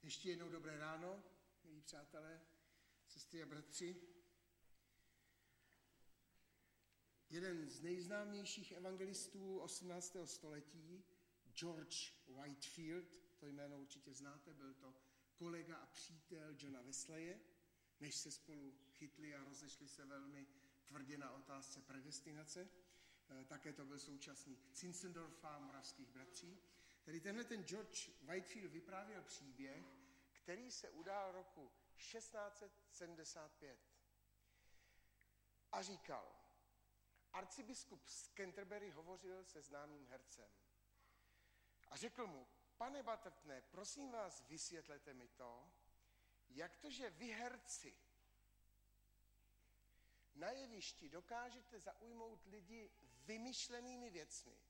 Ještě jednou dobré ráno, milí přátelé, sestry a bratři. Jeden z nejznámějších evangelistů 18. století, George Whitefield, to jméno určitě znáte, byl to kolega a přítel Johna Wesleye, než se spolu chytli a rozešli se velmi tvrdě na otázce predestinace. Také to byl současník Zinzendorfa, moravských bratří. Tedy ten George Whitefield vyprávěl příběh, který se udál roku 1675. A říkal, arcibiskup z Canterbury hovořil se známým hercem. A řekl mu, pane Buttertone, prosím vás, vysvětlete mi to, jak to, že vy herci na jevišti dokážete zaujmout lidi vymyšlenými věcmi,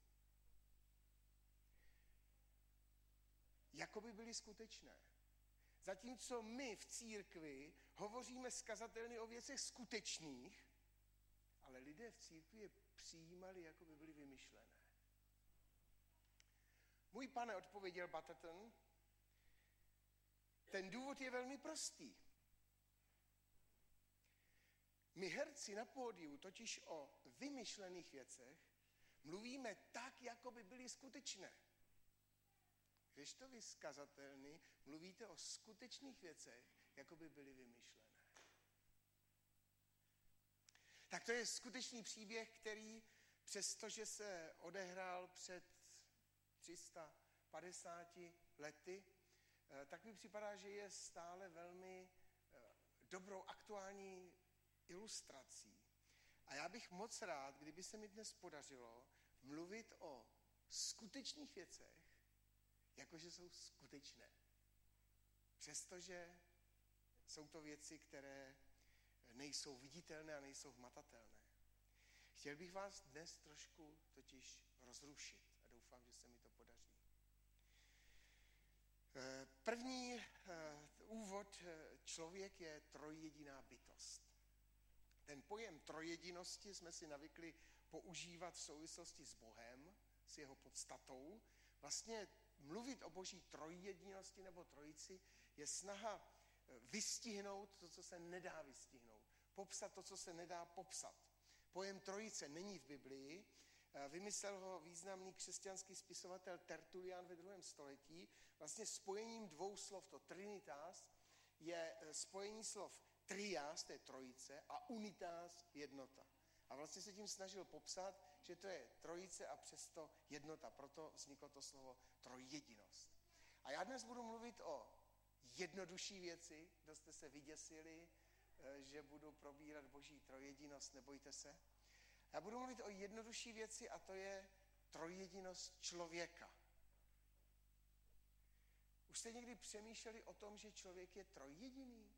jako by byly skutečné. Zatímco my v církvi hovoříme skazatelně o věcech skutečných, ale lidé v církvi je přijímali, jako by byly vymyšlené. Můj pane, odpověděl Butterton, ten důvod je velmi prostý. My herci na pódiu totiž o vymyšlených věcech mluvíme tak, jako by byly skutečné. Když to vy skazatelný mluvíte o skutečných věcech, jako by byly vymyšlené. Tak to je skutečný příběh, který přestože se odehrál před 350 lety, tak mi připadá, že je stále velmi dobrou aktuální ilustrací. A já bych moc rád, kdyby se mi dnes podařilo mluvit o skutečných věcech, jakože jsou skutečné. Přestože jsou to věci, které nejsou viditelné a nejsou hmatatelné. Chtěl bych vás dnes trošku totiž rozrušit a doufám, že se mi to podaří. První úvod, člověk je trojjediná bytost. Ten pojem trojjedinosti jsme si navykli používat v souvislosti s Bohem, s jeho podstatou. Vlastně mluvit o boží trojjedinosti nebo trojici je snaha vystihnout to, co se nedá vystihnout. Popsat to, co se nedá popsat. Pojem trojice není v Biblii. Vymyslel ho významný křesťanský spisovatel Tertullian ve 2. století. Vlastně spojením dvou slov, to trinitas, je spojení slov trias, to je trojice, a unitas, jednota. A vlastně se tím snažil popsat, že to je trojice a přesto jednota. Proto vzniklo to slovo trojjedinost. A já dnes budu mluvit o jednodušší věci. Kdo jste se vyděsili, že budu probírat boží trojjedinost, nebojte se. Já budu mluvit o jednodušší věci a to je trojjedinost člověka. Už jste někdy přemýšleli o tom, že člověk je trojjediný?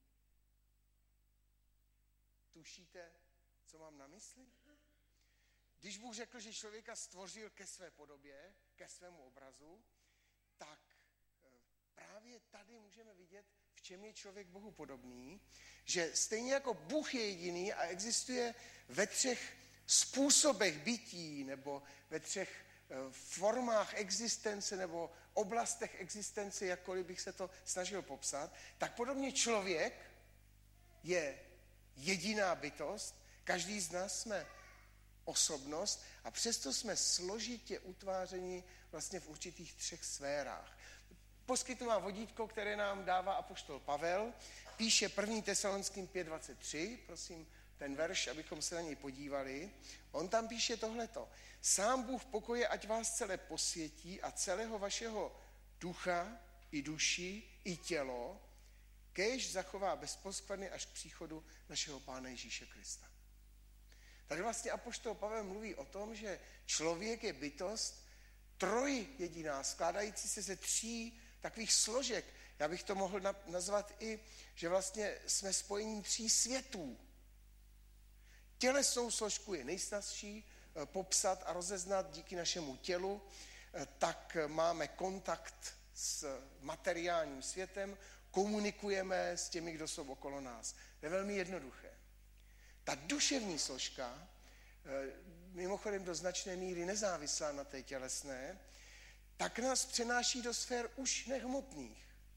Tušíte, co mám na mysli? Když Bůh řekl, že člověka stvořil ke své podobě, ke svému obrazu, tak právě tady můžeme vidět, v čem je člověk Bohu podobný, že stejně jako Bůh je jediný a existuje ve 3 způsobech bytí nebo ve 3 formách existence nebo oblastech existence, jakkoliv bych se to snažil popsat, tak podobně člověk je jediná bytost, každý z nás jsme osobnost a přesto jsme složitě utvářeni vlastně v určitých 3 sférách. Poskytnu vám vodítko, které nám dává apoštol Pavel, píše 1. Tesalonským 5:23, prosím ten verš, abychom se na něj podívali. On tam píše tohleto. Sám Bůh pokoje, ať vás celé posvětí a celého vašeho ducha i duši i tělo, kéž zachová bezposkvrny až k příchodu našeho Pána Ježíše Krista. Tady vlastně apoštol Pavel mluví o tom, že člověk je bytost trojjediná, skládající se ze 3 takových složek. Já bych to mohl nazvat i, že vlastně jsme spojením 3 světů. Tělesnou složku je nejsnazší popsat a rozeznat díky našemu tělu, tak máme kontakt s materiálním světem, komunikujeme s těmi, kdo jsou okolo nás. To je velmi jednoduché. Ta duševní složka, mimochodem do značné míry nezávislá na té tělesné, tak nás přenáší do sfér už nehmotných.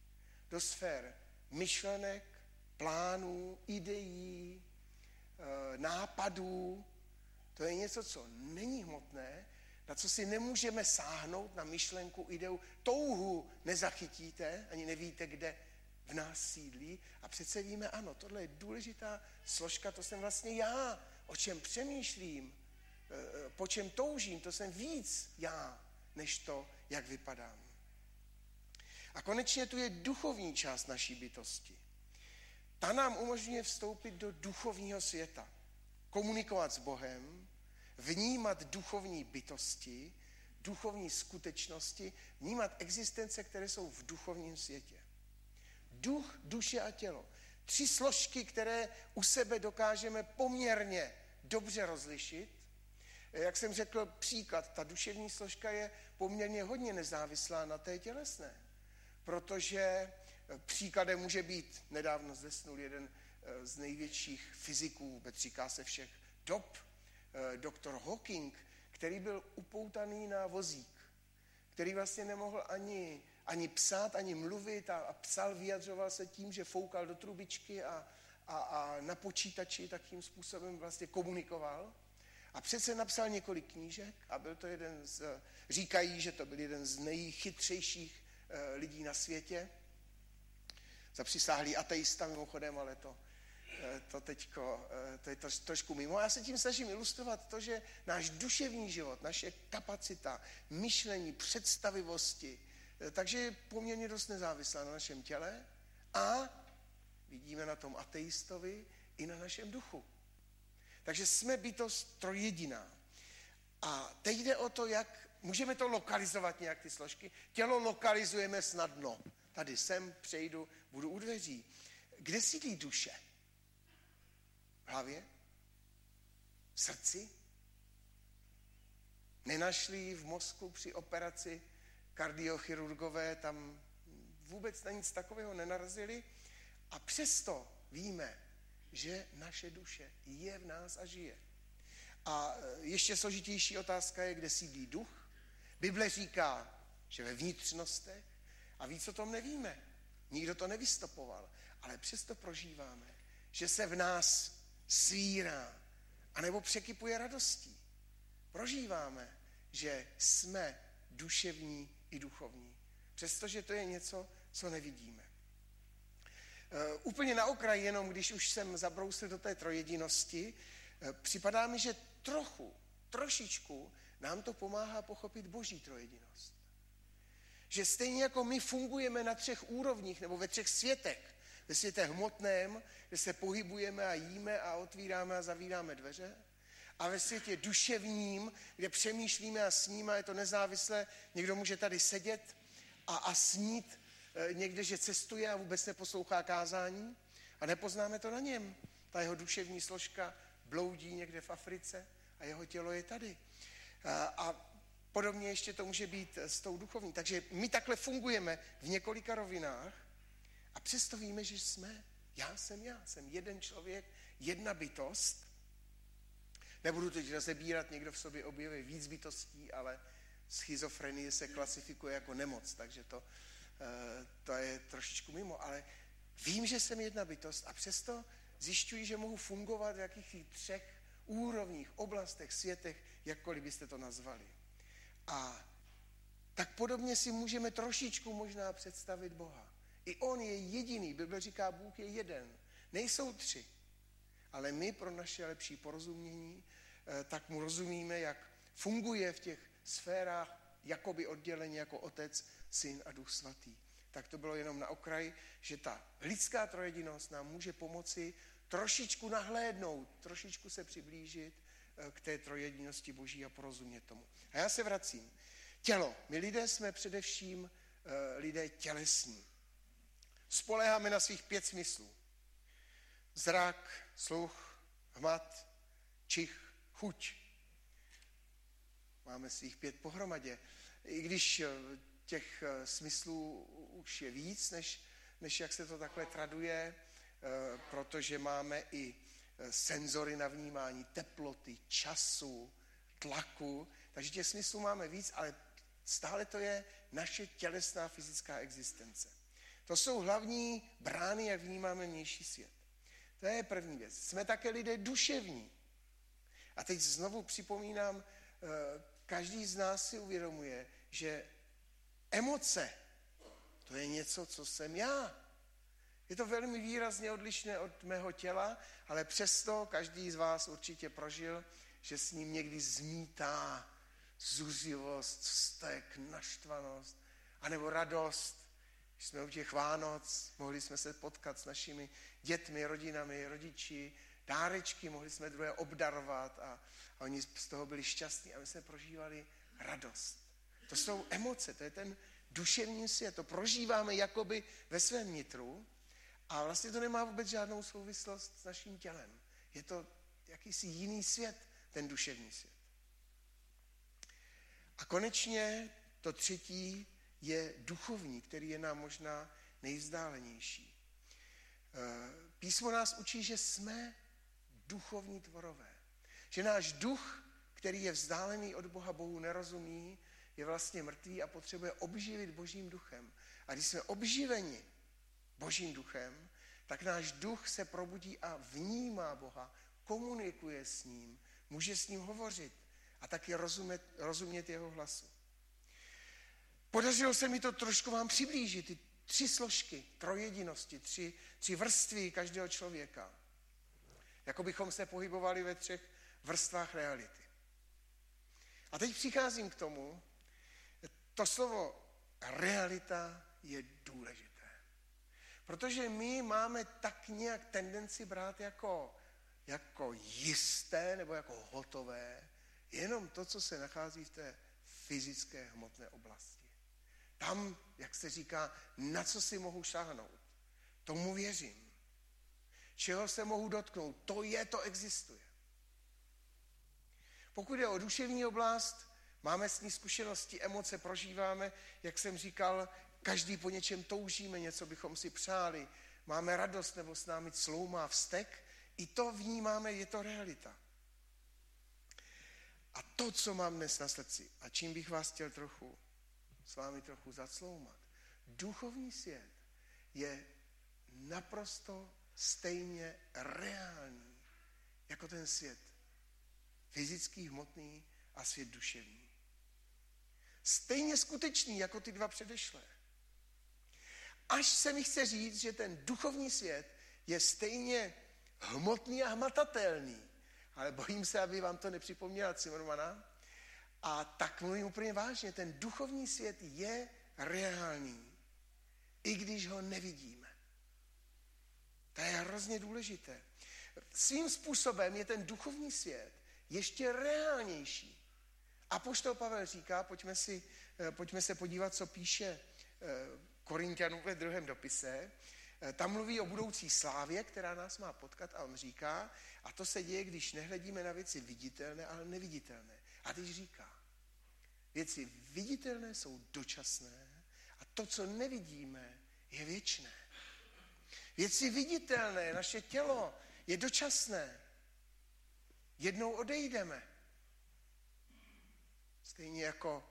do sfér myšlenek, plánů, ideí, nápadů. To je něco, co není hmotné, na co si nemůžeme sáhnout, na myšlenku, ideu. Touhu nezachytíte, ani nevíte, kde v nás sídlí. A přece víme, ano, tohle je důležitá složka, to jsem vlastně já, o čem přemýšlím, po čem toužím, to jsem víc já, než to, jak vypadám. A konečně tu je duchovní část naší bytosti. Ta nám umožňuje vstoupit do duchovního světa, komunikovat s Bohem, vnímat duchovní bytosti, duchovní skutečnosti, vnímat existence, které jsou v duchovním světě. Duch, duše a tělo. 3 složky, které u sebe dokážeme poměrně dobře rozlišit. Jak jsem řekl, příklad, ta duševní složka je poměrně hodně nezávislá na té tělesné. Protože příkladem může být, nedávno zesnul jeden z největších fyziků, vůbec říká se všech dob, doktor Hawking, který byl upoutaný na vozík, který vlastně nemohl ani psát, ani mluvit a psal, vyjadřoval se tím, že foukal do trubičky a na počítači takým způsobem vlastně komunikoval. A přece napsal několik knížek a byl to říkají, že to byl jeden z nejchytřejších lidí na světě. Zapřisáhlý ateista mimochodem, ale to je trošku mimo. Já se tím snažím ilustrovat to, že náš duševní život, naše kapacita, myšlení, představivosti, takže je poměrně dost nezávislá na našem těle a vidíme na tom ateistovi i na našem duchu. Takže jsme bytost trojjediná. A teď jde o to, jak můžeme to lokalizovat nějak ty složky. Tělo lokalizujeme snadno. Tady sem přejdu, budu u dveří. Kde sídlí duše? V hlavě? V srdci? Nenašli v mozku při operaci kardiochirurgové, tam vůbec na nic takového nenarazili. A přesto víme, že naše duše je v nás a žije. A ještě složitější otázka je, kde sídlí duch. Bible říká, že ve vnitřnostech, a víc o tom nevíme. Nikdo to nevystopoval, ale přesto prožíváme, že se v nás svírá, anebo překypuje radostí. Prožíváme, že jsme duševní i duchovní, přestože to je něco, co nevidíme. Úplně na okraji, jenom když už jsem zabrousil do té trojjedinosti, připadá mi, že trošičku nám to pomáhá pochopit Boží trojjedinost. Že stejně jako my fungujeme na 3 úrovních nebo ve 3 světech, ve světě hmotném, kde se pohybujeme a jíme a otvíráme a zavíráme dveře, a ve světě duševním, kde přemýšlíme a sníme, je to nezávislé, někdo může tady sedět a snít někde, že cestuje a vůbec neposlouchá kázání a nepoznáme to na něm. Ta jeho duševní složka bloudí někde v Africe a jeho tělo je tady. A podobně ještě to může být s tou duchovní. Takže my takhle fungujeme v několika rovinách a přesto víme, že já jsem jeden člověk, jedna bytost. Nebudu teď rozebírat, někdo v sobě objeví víc bytostí, ale schizofrenie se klasifikuje jako nemoc, takže to je trošičku mimo. Ale vím, že jsem jedna bytost a přesto zjišťuji, že mohu fungovat v jakých 3 úrovních, oblastech, světech, jakkoliv byste to nazvali. A tak podobně si můžeme trošičku možná představit Boha. I on je jediný, Bible říká, Bůh je jeden. Nejsou 3. Ale my pro naše lepší porozumění, tak mu rozumíme, jak funguje v těch sférách jakoby odděleně jako Otec, Syn a Duch Svatý. Tak to bylo jenom na okraji, že ta lidská trojjedinost nám může pomoci trošičku nahlédnout, trošičku se přiblížit k té trojjedinosti Boží a porozumět tomu. A já se vracím. Tělo. My lidé jsme především lidé tělesní. Spoléháme na svých 5 smyslů. Zrak, sluch, hmat, čich, chuť. Máme svých 5 pohromadě. I když těch smyslů už je víc, než jak se to takhle traduje, protože máme i senzory na vnímání teploty, času, tlaku, takže těch smyslů máme víc, ale stále to je naše tělesná fyzická existence. To jsou hlavní brány, jak vnímáme vnější svět. To je první věc. Jsme také lidé duševní. A teď znovu připomínám, každý z nás si uvědomuje, že emoce, to je něco, co jsem já. Je to velmi výrazně odlišné od mého těla, ale přesto každý z vás určitě prožil, že s ním někdy zmítá zuřivost, vztek, naštvanost, anebo radost. Když jsme u těch Vánoc, mohli jsme se potkat s našimi dětmi, rodinami, rodiči, dárečky, mohli jsme druhé obdarovat a oni z toho byli šťastní a my jsme prožívali radost. To jsou emoce, to je ten duševní svět, to prožíváme jakoby ve svém nitru a vlastně to nemá vůbec žádnou souvislost s naším tělem. Je to jakýsi jiný svět, ten duševní svět. A konečně to třetí je duchovní, který je nám možná nejvzdálenější. Písmo nás učí, že jsme duchovní tvorové. Že náš duch, který je vzdálený od Boha, Bohu nerozumí, je vlastně mrtvý a potřebuje obživit Božím duchem. A když jsme obživeni Božím duchem, tak náš duch se probudí a vnímá Boha, komunikuje s ním, může s ním hovořit a taky rozumět jeho hlasu. Podařilo se mi to trošku vám přiblížit, ty tři složky trojjedinosti, tři vrstvy každého člověka. Jako bychom se pohybovali ve třech vrstvách reality. A teď přicházím k tomu, to slovo realita je důležité. Protože my máme tak nějak tendenci brát jako jisté nebo jako hotové jenom to, co se nachází v té fyzické hmotné oblasti. Tam, jak se říká, na co si mohu šáhnout. Tomu věřím. Čeho se mohu dotknout, to existuje. Pokud je o duševní oblast, máme s ní zkušenosti, emoce prožíváme, jak jsem říkal, každý po něčem toužíme, něco bychom si přáli, máme radost nebo s námi cloumá vztek, i to vnímáme, je to realita. A to, co mám dnes na srdci a čím bych vás chtěl s vámi trochu zacloumat, duchovní svět je naprosto stejně reálný jako ten svět fyzický, hmotný a svět duševní. Stejně skutečný jako ty dva předešlé. Až se mi chce říct, že ten duchovní svět je stejně hmotný a hmatatelný, ale bojím se, aby vám to nepřipomněla Zimmermana, a tak mluvím úplně vážně, ten duchovní svět je reálný, i když ho nevidíme. To je hrozně důležité. Svým způsobem je ten duchovní svět ještě reálnější. Apoštol Pavel říká, pojďme se podívat, co píše Korinťanům ve 2. dopise. Tam mluví o budoucí slávě, která nás má potkat, a on říká, a to se děje, když nehledíme na věci viditelné, ale neviditelné. A teď říká, věci viditelné jsou dočasné a to, co nevidíme, je věčné. Věci viditelné, naše tělo, je dočasné. Jednou odejdeme. Stejně jako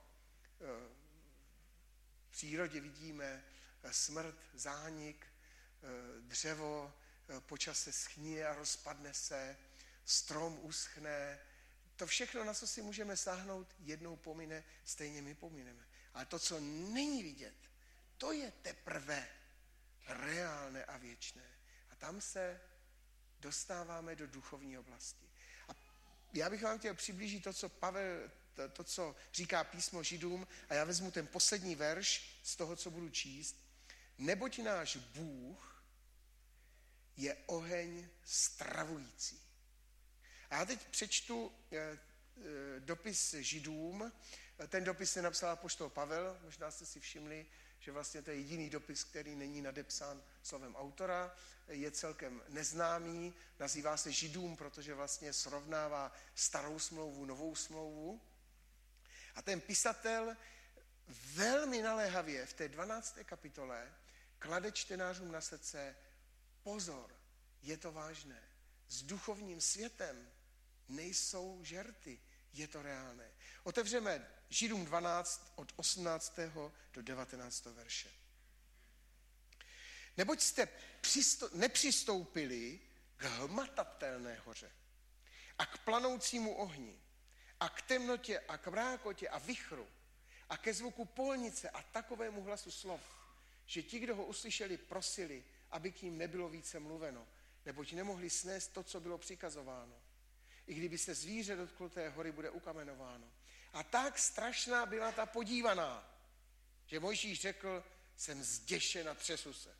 v přírodě vidíme smrt, zánik, dřevo po čase schníje a rozpadne se, strom uschne. To všechno, na co si můžeme sáhnout, jednou pomine, stejně my pomineme. Ale to, co není vidět, to je teprve reálné a věčné. A tam se dostáváme do duchovní oblasti. A já bych vám chtěl přiblížit to, co říká písmo Židům, a já vezmu ten poslední verš z toho, co budu číst. Neboť náš Bůh je oheň stravující. A já teď přečtu dopis Židům. Ten dopis napsal apoštol Pavel. Možná jste si všimli, že vlastně to je jediný dopis, který není nadepsán slovem autora. Je celkem neznámý. Nazývá se Židům, protože vlastně srovnává starou smlouvu, novou smlouvu. A ten pisatel velmi naléhavě v té 12. kapitole klade čtenářům na srdce: pozor, je to vážné. S duchovním světem nejsou žerty, je to reálné. Otevřeme Židům 12 od 18. do 19. verše. Neboť jste nepřistoupili k hmatatelné hoře a k planoucímu ohni a k temnotě a k mrákotě a vichru a ke zvuku polnice a takovému hlasu slov, že ti, kdo ho uslyšeli, prosili, aby k ním nebylo více mluveno, neboť nemohli snést to, co bylo přikazováno. I kdyby se zvíře dotklo té hory, bude ukamenováno. A tak strašná byla ta podívaná, že Mojžíš řekl, jsem zděšen a třesu se.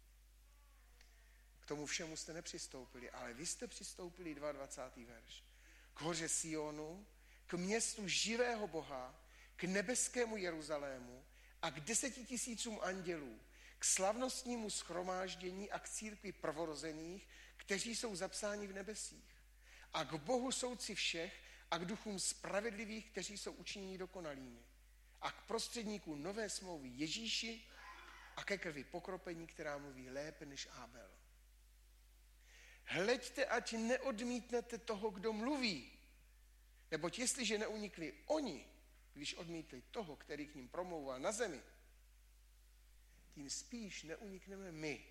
K tomu všemu jste nepřistoupili, ale vy jste přistoupili, 22. verš, k hoře Sionu, k městu živého Boha, k nebeskému Jeruzalému a k 10 000 andělů, k slavnostnímu shromáždění a k církvi prvorozených, kteří jsou zapsáni v nebesích, a k Bohu soudci všech a k duchům spravedlivých, kteří jsou učiněni dokonalými, a k prostředníku nové smlouvy Ježíši a ke krvi pokropení, která mluví lépe než Abel. Hleďte, ať neodmítnete toho, kdo mluví, neboť jestliže neunikli oni, když odmítli toho, který k ním promlouval na zemi, tím spíš neunikneme my.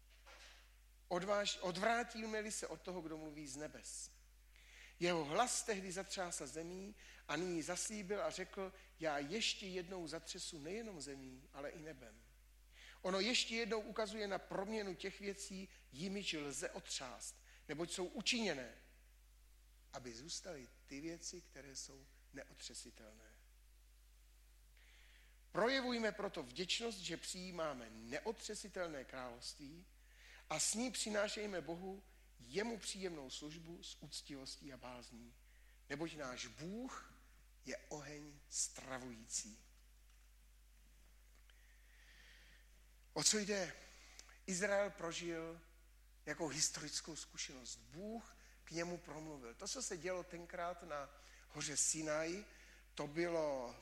Odvrátíme-li se od toho, kdo mluví z nebes. Jeho hlas tehdy zatřásl zemí a nyní zaslíbil a řekl, já ještě jednou zatřesu nejenom zemí, ale i nebem. Ono ještě jednou ukazuje na proměnu těch věcí, jimiž lze otřást, neboť jsou učiněné, aby zůstaly ty věci, které jsou neotřesitelné. Projevujme proto vděčnost, že přijímáme neotřesitelné království a s ní přinášejme Bohu jemu příjemnou službu s úctivostí a bázní, neboť náš Bůh je oheň stravující. O co jde? Izrael prožil jako historickou zkušenost. Bůh k němu promluvil. To, co se dělo tenkrát na hoře Sinaj, to bylo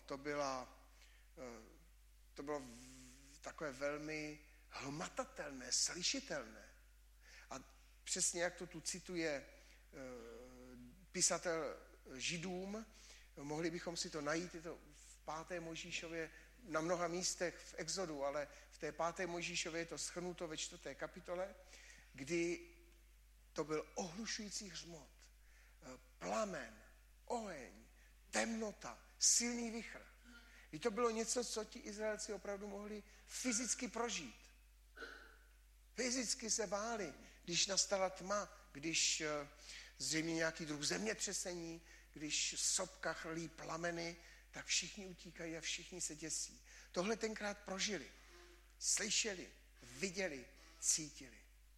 takové velmi hmatatelné, slyšitelné. A přesně jak to tu cituje pisatel Židům, mohli bychom si to najít, je to v 5. Mojžíšově, na mnoha místech v Exodu, ale v té 5. Mojžíšově je to shrnuto ve 4. kapitole, kdy to byl ohlušující hřmot, plamen, oheň, temnota, silný vichr. I to bylo něco, co ti Izraelci opravdu mohli fyzicky prožít. Fyzicky se báli, když nastala tma, když zřejmě nějaký druh zemětřesení, když sopka chrlí plameny, tak všichni utíkají a všichni se děsí. Tohle tenkrát prožili, slyšeli, viděli, cítili.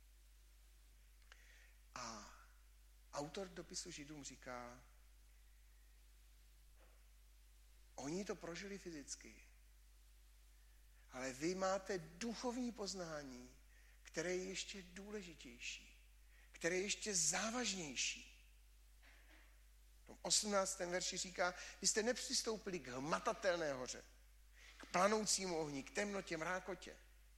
A autor dopisu Židům říká, oni to prožili fyzicky, ale vy máte duchovní poznání, které je ještě důležitější, které je ještě závažnější. V tom 18. verši říká, vy jste nepřistoupili k hmatatelné hoře, k planoucímu ohni, k temnotě, mrákotě.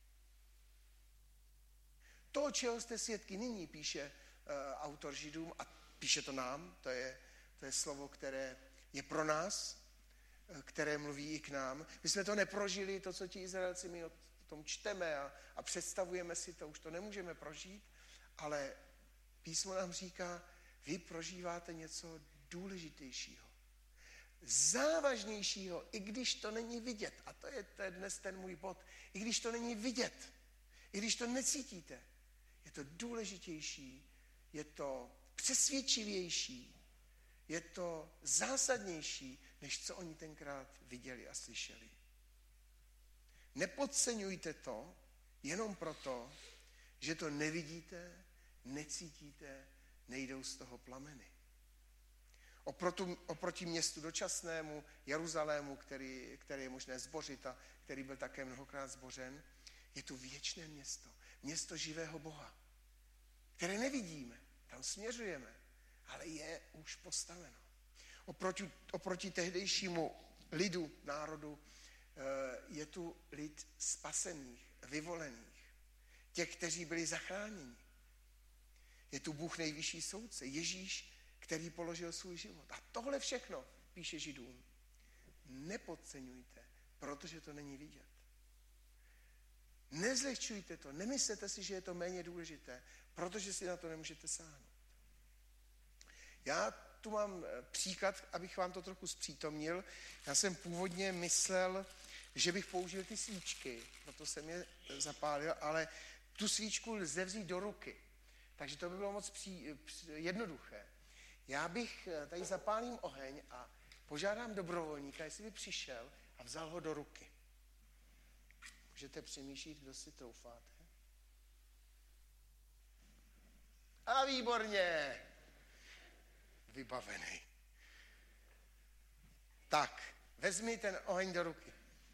To, čeho jste svědky nyní, píše autor Židům, a píše to nám, to je slovo, které je pro nás, které mluví i k nám. My jsme to neprožili, to, co ti Izraelci, my o tom čteme a představujeme si to, už to nemůžeme prožít, ale písmo nám říká, vy prožíváte něco důležitějšího, závažnějšího, i když to není vidět. A to je dnes ten můj bod. I když to není vidět, i když to necítíte, je to důležitější, je to přesvědčivější, je to zásadnější, než co oni tenkrát viděli a slyšeli. Nepodceňujte to jenom proto, že to nevidíte, necítíte, nejdou z toho plameny. Oproti městu dočasnému, Jeruzalému, který je možné zbořit a který byl také mnohokrát zbořen, je tu věčné město. Město živého Boha, které nevidíme, tam směřujeme, ale je už postaveno. Oproti tehdejšímu lidu, národu, je tu lid spasených, vyvolených, těch, kteří byli zachráněni. Je tu Bůh nejvyšší soudce, Ježíš, který položil svůj život. A tohle všechno, píše Židům, nepodceňujte, protože to není vidět. Nezlehčujte to, nemyslete si, že je to méně důležité, protože si na to nemůžete sáhnout. Já tu mám příklad, abych vám to trochu zpřítomnil. Já jsem původně myslel, že bych použil ty svíčky, proto jsem je zapálil, ale tu svíčku lze vzít do ruky. Takže to by bylo moc jednoduché. Já bych tady zapálím oheň a požádám dobrovolníka, jestli by přišel a vzal ho do ruky. Můžete přemýšlet, kdo si troufáte. A výborně! Vybavený. Tak, vezmi ten oheň do ruky.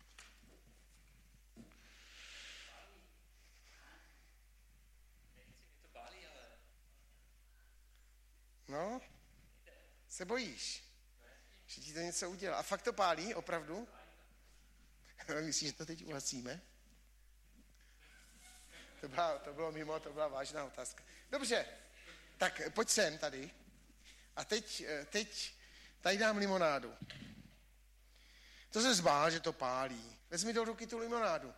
No, se bojíš, že ti to něco udělá. A fakt to pálí, opravdu? Myslíš, že to teď uhasíme? To bylo mimo, to byla vážná otázka. Dobře, tak pojď sem tady. A teď tady dám limonádu. To se zbál, že to pálí. Vezmi do ruky tu limonádu.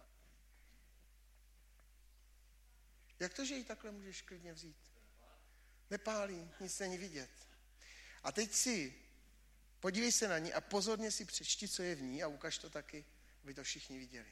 Jak to, že ji takhle můžeš klidně vzít? Nepálí, nic není vidět. A teď si, podívej se na ní a pozorně si přečti, co je v ní a ukaž to taky, aby to všichni viděli.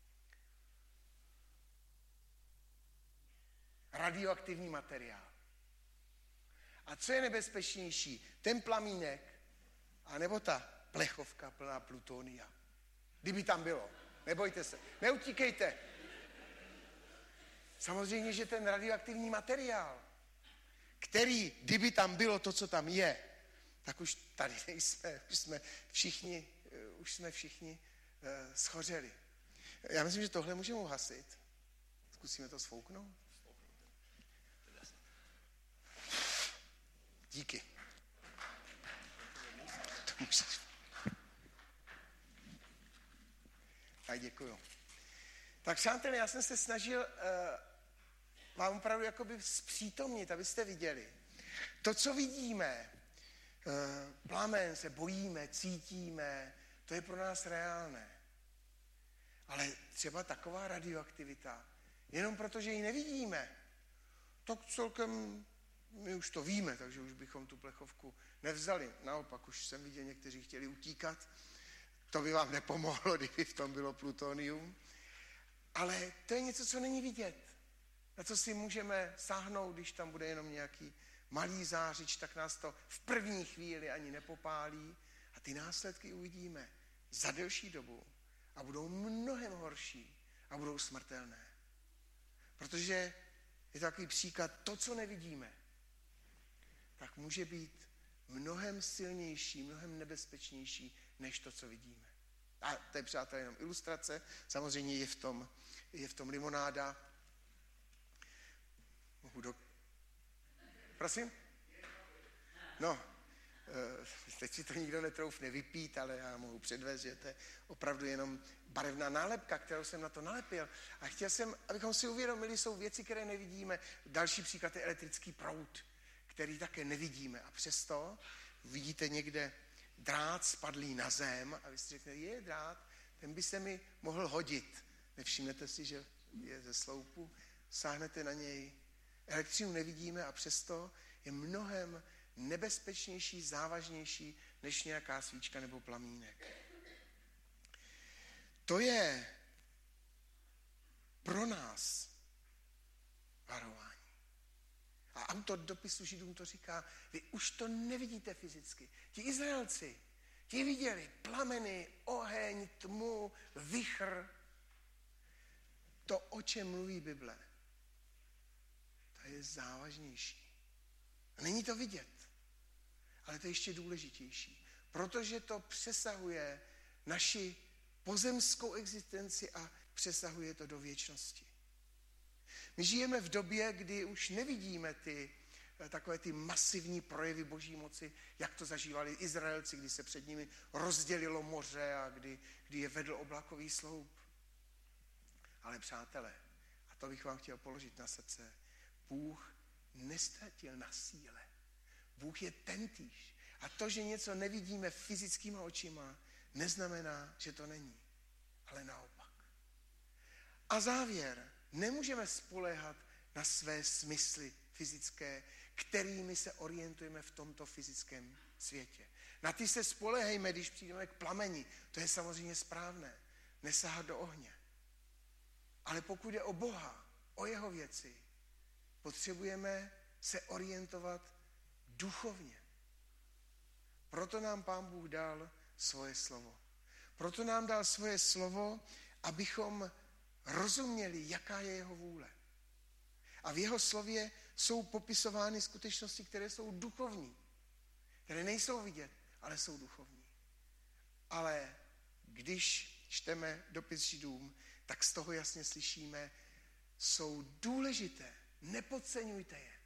Radioaktivní materiál. A co je nebezpečnější? Ten plamínek, anebo ta plechovka plná plutonia? Kdyby tam bylo. Nebojte se. Neutíkejte. Samozřejmě, že ten radioaktivní materiál, který, kdyby tam bylo to, co tam je, tak už tady nejsme, už jsme všichni schořeli. Já myslím, že tohle můžeme uhasit. Zkusíme to sfouknout? Díky. To můžeš. Tak děkuju. Tak přátelé, já jsem se snažil vám opravdu jakoby zpřítomnit, abyste viděli. To, co vidíme, plamen, se bojíme, cítíme, to je pro nás reálné. Ale třeba taková radioaktivita, jenom proto, že ji nevidíme, tak celkem my už to víme, takže už bychom tu plechovku nevzali. Naopak, už jsem viděl, někteří chtěli utíkat. To by vám nepomohlo, kdyby v tom bylo plutonium. Ale to je něco, co není vidět. Na co si můžeme sáhnout, když tam bude jenom nějaký malý zářič, tak nás to v první chvíli ani nepopálí. A ty následky uvidíme za delší dobu a budou mnohem horší a budou smrtelné. Protože je to takový příklad, to, co nevidíme, tak může být mnohem silnější, mnohem nebezpečnější, než to, co vidíme. A to je, přátelé, jenom ilustrace. Samozřejmě je v tom limonáda. Prosím? No, teď si to nikdo netroufne vypít, ale já mohu předvést, že to je opravdu jenom barevná nálepka, kterou jsem na to nalepil. A chtěl jsem, abychom si uvědomili, jsou věci, které nevidíme. Další příklad je elektrický proud, který také nevidíme. A přesto vidíte někde drát spadlý na zem a vy si řeknete, je drát, ten by se mi mohl hodit. Nevšimnete si, že je ze sloupu, sáhnete na něj. Elektřinu nevidíme a přesto je mnohem nebezpečnější, závažnější než nějaká svíčka nebo plamínek. To je pro nás varování. A autor dopisu Židům to říká, vy už to nevidíte fyzicky. Ti Izraelci, ti viděli plameny, oheň, tmu, vichr. To, o čem mluví Bible, to je závažnější. A není to vidět, ale to je ještě důležitější, protože to přesahuje naši pozemskou existenci a přesahuje to do věčnosti. My žijeme v době, kdy už nevidíme takové ty masivní projevy boží moci, jak to zažívali Izraelci, kdy se před nimi rozdělilo moře a kdy je vedl oblakový sloup. Ale přátelé, a to bych vám chtěl položit na srdce, Bůh neztratil na síle. Bůh je tentýž. A to, že něco nevidíme fyzickýma očima, neznamená, že to není. Ale naopak. A závěr. Nemůžeme spoléhat na své smysly fyzické, kterými se orientujeme v tomto fyzickém světě. Na ty se spoléhejme, když přijdeme k plameni. To je samozřejmě správné. Nesahat do ohně. Ale pokud je o Boha, o jeho věci, potřebujeme se orientovat duchovně. Proto nám Pán Bůh dal svoje slovo. Proto nám dal svoje slovo, abychom rozuměli, jaká je jeho vůle. A v jeho slově jsou popisovány skutečnosti, které jsou duchovní. Které nejsou vidět, ale jsou duchovní. Ale když čteme dopis Židům, tak z toho jasně slyšíme, jsou důležité, nepodceňujte je.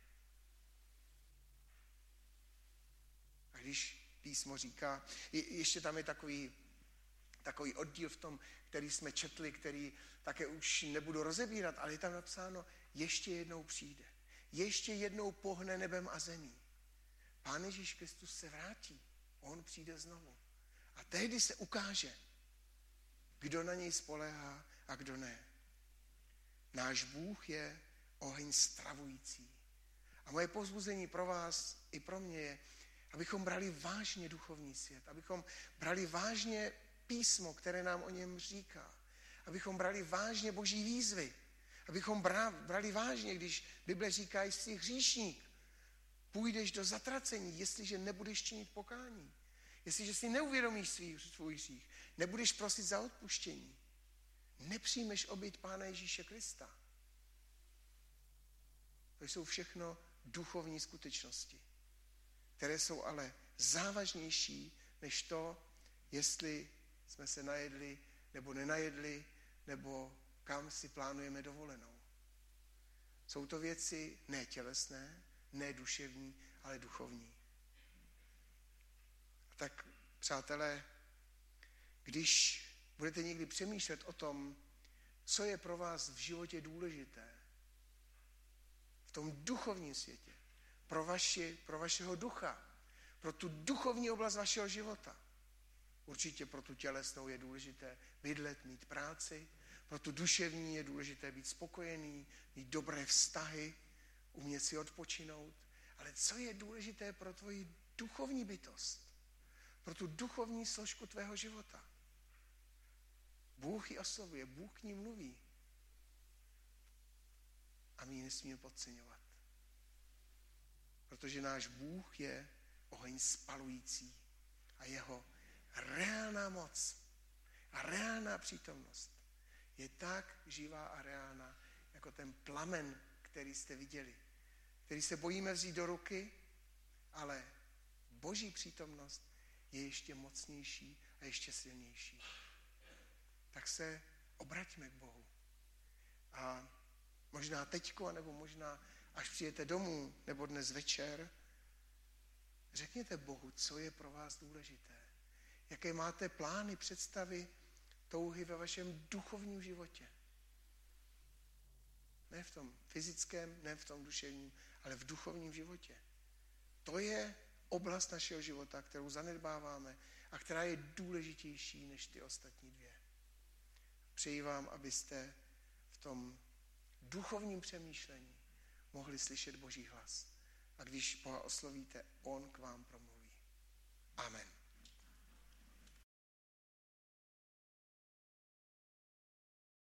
A když písmo říká, ještě tam je takový oddíl v tom, který jsme četli, který také už nebudu rozebírat, ale je tam napsáno, ještě jednou přijde. Ještě jednou pohne nebem a zemí. Pán Ježíš Kristus se vrátí. On přijde znovu. A tehdy se ukáže, kdo na něj spoléhá a kdo ne. Náš Bůh je oheň stravující. A moje povzbuzení pro vás i pro mě je, abychom brali vážně duchovní svět, abychom brali vážně písmo, které nám o něm říká, abychom brali vážně Boží výzvy, abychom brali vážně, když Bible říká, jestli jsi hříšník, půjdeš do zatracení, jestliže nebudeš činit pokání, jestliže si neuvědomíš svůj hřích, nebudeš prosit za odpuštění, nepřijmeš oběť Pána Ježíše Krista. To jsou všechno duchovní skutečnosti, které jsou ale závažnější než to, jestli jsme se najedli nebo nenajedli, nebo kam si plánujeme dovolenou. Jsou to věci ne tělesné, ne duševní, ale duchovní. A tak, přátelé, když budete někdy přemýšlet o tom, co je pro vás v životě důležité, v tom duchovním světě, pro vašeho ducha, pro tu duchovní oblast vašeho života. Určitě pro tu tělesnou je důležité bydlet, mít práci, pro tu duševní je důležité být spokojený, mít dobré vztahy, umět si odpočinout. Ale co je důležité pro tvoji duchovní bytost, pro tu duchovní složku tvého života? Bůh ji oslovuje, Bůh k ní mluví. A my ji nesmíme podceňovat. Protože náš Bůh je oheň spalující a jeho reálná moc a reálná přítomnost je tak živá a reálná, jako ten plamen, který jste viděli, který se bojíme vzít do ruky, ale Boží přítomnost je ještě mocnější a ještě silnější. Tak se obraťme k Bohu. A možná teďko, nebo možná až přijete domů, nebo dnes večer, řekněte Bohu, co je pro vás důležité. Jaké máte plány, představy, touhy ve vašem duchovním životě. Ne v tom fyzickém, ne v tom duševním, ale v duchovním životě. To je oblast našeho života, kterou zanedbáváme a která je důležitější než ty ostatní dvě. Přeji vám, abyste v tom duchovním přemýšlení mohli slyšet Boží hlas. A když Boha oslovíte, on k vám promluví. Amen.